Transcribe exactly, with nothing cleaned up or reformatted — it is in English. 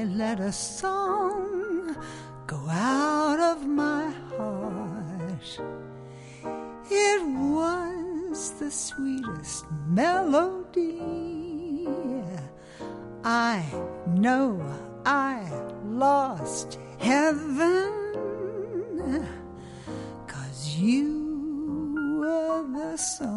let a song go out of my heart. It was the sweetest melody. I know I lost heaven, 'cause you were the song